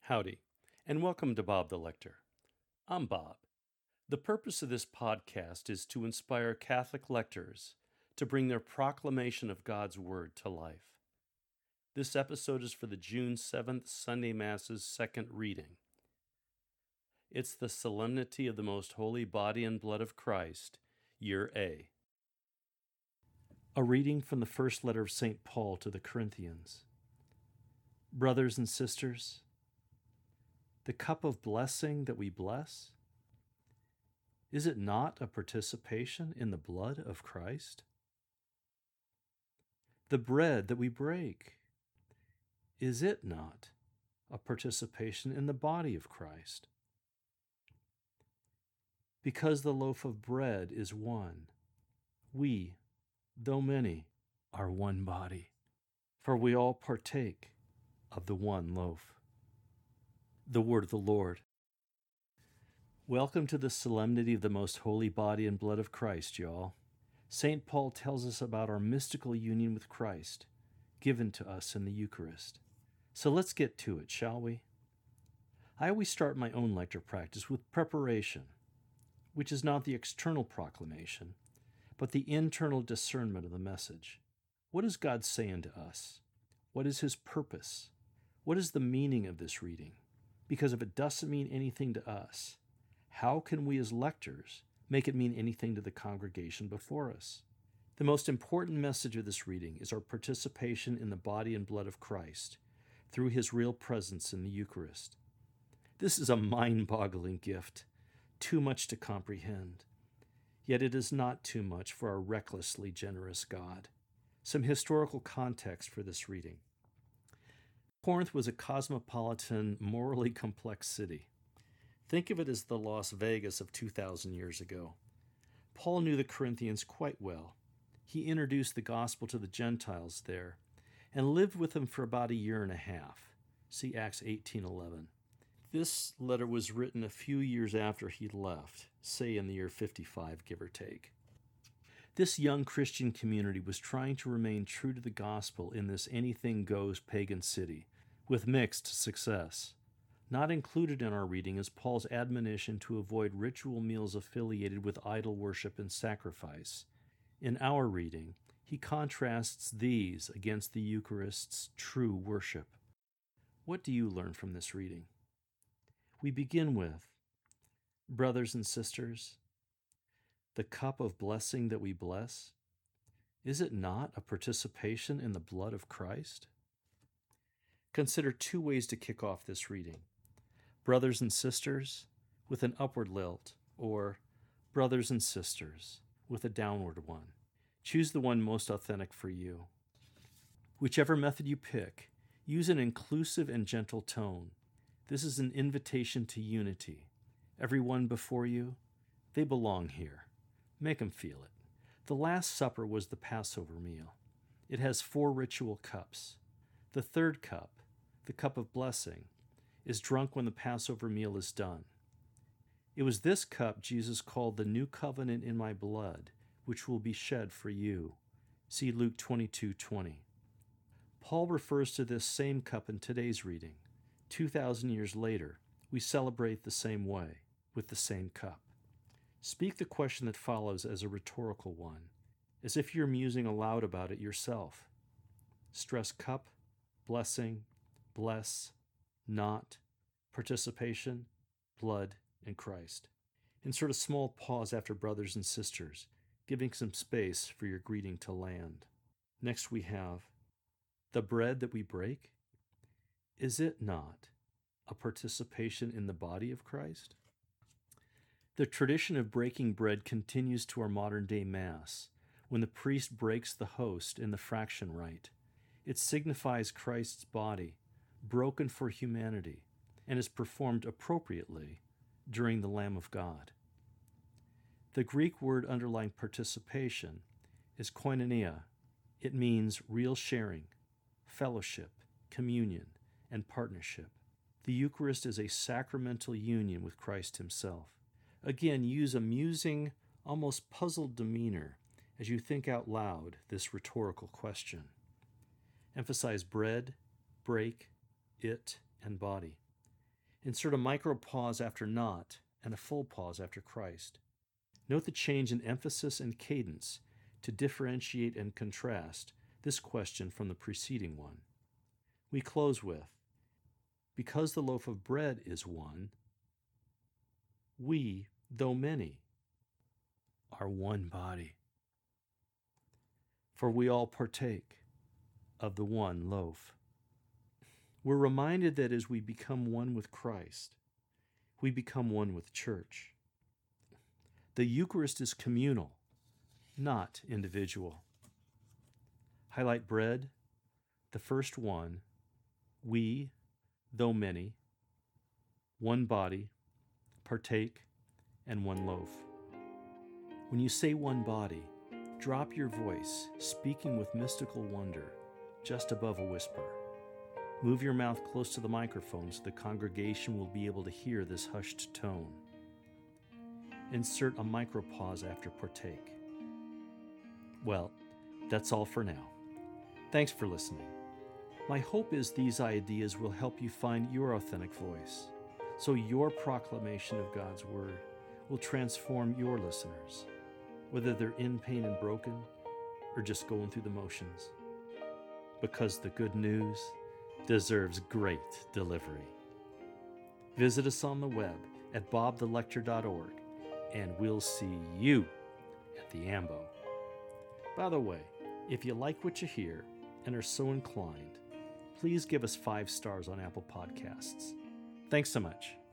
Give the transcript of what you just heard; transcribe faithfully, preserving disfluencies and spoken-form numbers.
Howdy, and welcome to Bob the Lector. I'm Bob. The purpose of this podcast is to inspire Catholic lectors to bring their proclamation of God's Word to life. This episode is for the June seventh Sunday Mass's second reading. It's the Solemnity of the Most Holy Body and Blood of Christ, Year A. A reading from the first letter of Saint Paul to the Corinthians. Brothers and sisters, the cup of blessing that we bless, is it not a participation in the blood of Christ? The bread that we break, is it not a participation in the body of Christ? Because the loaf of bread is one, we, though many, are one body, for we all partake of the one loaf. The word of the Lord. Welcome to the solemnity of the most holy body and blood of Christ, y'all. Saint Paul tells us about our mystical union with Christ, given to us in the Eucharist. So let's get to it, shall we? I always start my own lecture practice with preparation, which is not the external proclamation, but the internal discernment of the message. What is God saying to us? What is His purpose? What is the meaning of this reading? Because if it doesn't mean anything to us, how can we as lectors make it mean anything to the congregation before us? The most important message of this reading is our participation in the body and blood of Christ through His real presence in the Eucharist. This is a mind-boggling gift, too much to comprehend. Yet it is not too much for our recklessly generous God. Some historical context for this reading. Corinth was a cosmopolitan, morally complex city. Think of it as the Las Vegas of two thousand years ago. Paul knew the Corinthians quite well. He introduced the gospel to the Gentiles there and lived with them for about a year and a half. See Acts eighteen eleven. This letter was written a few years after he left, say in the year fifty-five, give or take. This young Christian community was trying to remain true to the gospel in this anything-goes pagan city, with mixed success. Not included in our reading is Paul's admonition to avoid ritual meals affiliated with idol worship and sacrifice. In our reading, he contrasts these against the Eucharist's true worship. What do you learn from this reading? We begin with, brothers and sisters, the cup of blessing that we bless, is it not a participation in the blood of Christ? Consider two ways to kick off this reading. Brothers and sisters with an upward lilt, or brothers and sisters with a downward one. Choose the one most authentic for you. Whichever method you pick, use an inclusive and gentle tone. This is an invitation to unity. Everyone before you, they belong here. Make them feel it. The Last Supper was the Passover meal. It has four ritual cups. The third cup, the cup of blessing, is drunk when the Passover meal is done. It was this cup Jesus called the new covenant in my blood, which will be shed for you. See Luke twenty-two twenty. Paul refers to this same cup in today's reading. Two thousand years later, we celebrate the same way, with the same cup. Speak the question that follows as a rhetorical one, as if you're musing aloud about it yourself. Stress cup, blessing, bless, not, participation, blood, and Christ. Insert a small pause after brothers and sisters, giving some space for your greeting to land. Next we have, the bread that we break, is it not a participation in the body of Christ? The tradition of breaking bread continues to our modern-day Mass, when the priest breaks the host in the fraction rite. It signifies Christ's body, broken for humanity, and is performed appropriately during the Lamb of God. The Greek word underlying participation is koinonia. It means real sharing, fellowship, communion, and partnership. The Eucharist is a sacramental union with Christ Himself. Again, use a musing, almost puzzled demeanor as you think out loud this rhetorical question. Emphasize bread, break, it, and body. Insert a micro pause after not and a full pause after Christ. Note the change in emphasis and cadence to differentiate and contrast this question from the preceding one. We close with, because the loaf of bread is one, we, though many, are one body. For we all partake of the one loaf. We're reminded that as we become one with Christ, we become one with church. The Eucharist is communal, not individual. Highlight bread, the first one, we, though many, one body, partake, and one loaf. When you say one body, drop your voice, speaking with mystical wonder, just above a whisper. Move your mouth close to the microphone so the congregation will be able to hear this hushed tone. Insert a micropause after partake. Well, that's all for now. Thanks for listening. My hope is these ideas will help you find your authentic voice, so your proclamation of God's Word will transform your listeners, whether they're in pain and broken or just going through the motions. Because the good news deserves great delivery. Visit us on the web at bob the lector dot org, and we'll see you at the Ambo. By the way, if you like what you hear and are so inclined, please give us five stars on Apple Podcasts. Thanks so much.